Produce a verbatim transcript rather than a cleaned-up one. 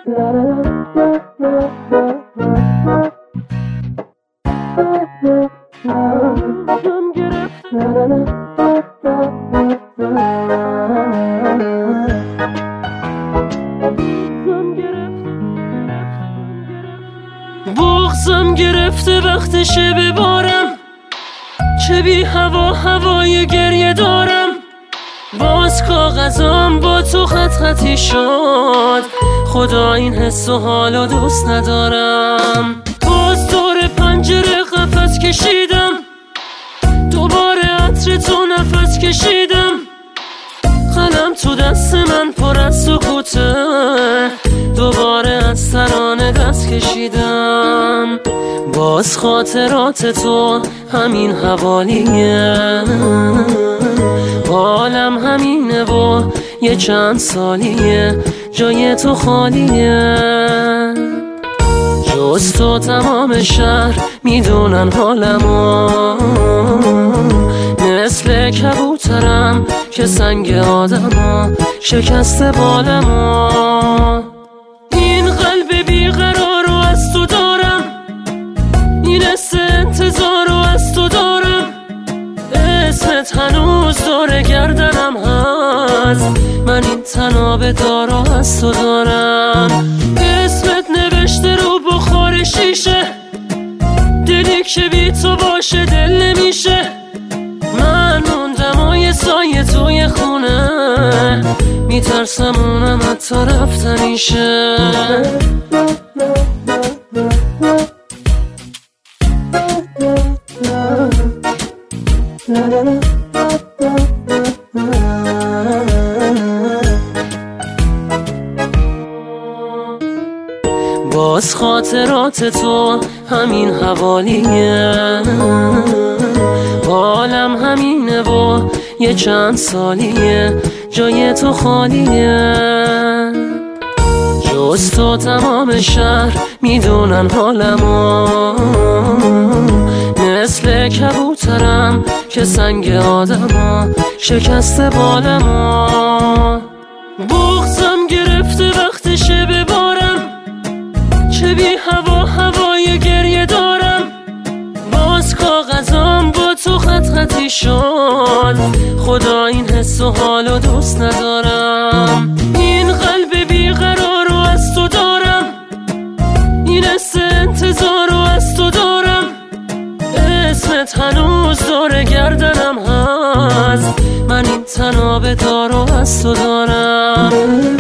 بغضم گرفته وقتشه ببارم، چه بی هوا هوای گریه دارم. باز کاغذام با تو خط خطی شد، خدا این حس و حالو دوست ندارم. باز دور پنجره قفس کشیدم، دوباره عطر تو نفس کشیدم. قلم تو دست من پر از سکوته، دوباره از ترانه دست کشیدم. باز خاطرات تو همین حوالیه، حالم همینه و یه چند سالیه جای تو خالیه. جز تو تمام شهر میدونن حالمو، مثل کبوترم که سنگ آدمو شکسته بالمو. این قلب بیقرار رو از تو دارم، این حس انتظار رو از تو دارم. اسمت هنوز دور گردنم هست، من این تناب دارو از تو دارم. اسمت نوشته رو بخار شیشه، دلی که بی تو باشه دل نمیشه. من موندم و یه سایه توی خونه، میترسم اونم حتی رفتنیشه. باز خاطرات تو همین حوالیه، حالم همینه و یه چند سالیه جای تو خالیه. جز تو تمام شهر میدونن حالمو، مثل کبوترم که سنگ آدمو شکسته بالمو. بغضم گرفته وقتشه ببارم، چه بی هوا هوای گریه دارم. باز کاغذام با تو خط خطی شد، خدا این حس و حالو دوست ندارم. این قلب بیقرار رو از تو دارم، این حس انتظار رو از تو دارم. اسمت هنوز دور گردنم هست، من این تناب دارو از تو دارم.